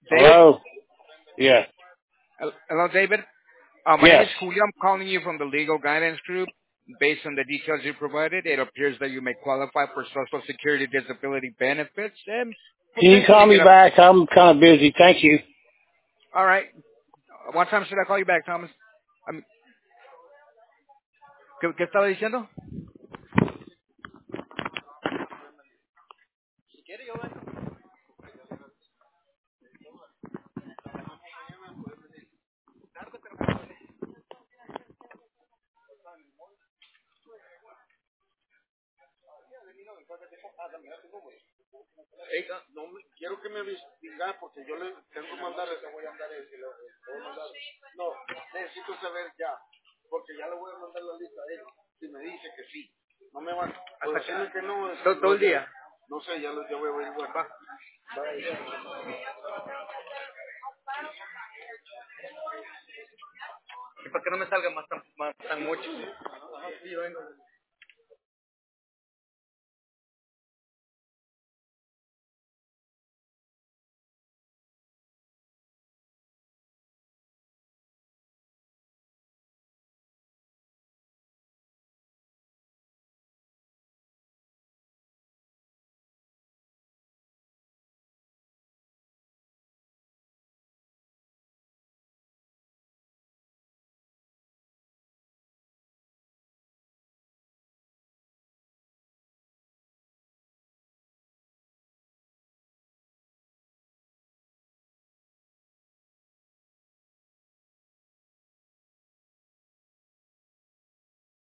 David? Hello? Yeah. Hello, David. My name Yes. is Julio. I'm calling you from the Legal Guidance Group. Based on the details you provided, it appears that you may qualify for Social Security disability benefits and Can you call potentially me get a... back? I'm kind of busy. Thank you. All right. What time should I call you back, Thomas? I mean, ¿qué estaba diciendo? Todo el día. Va. ¿Y para qué no me salga más tan mucho? Sí, yo vengo.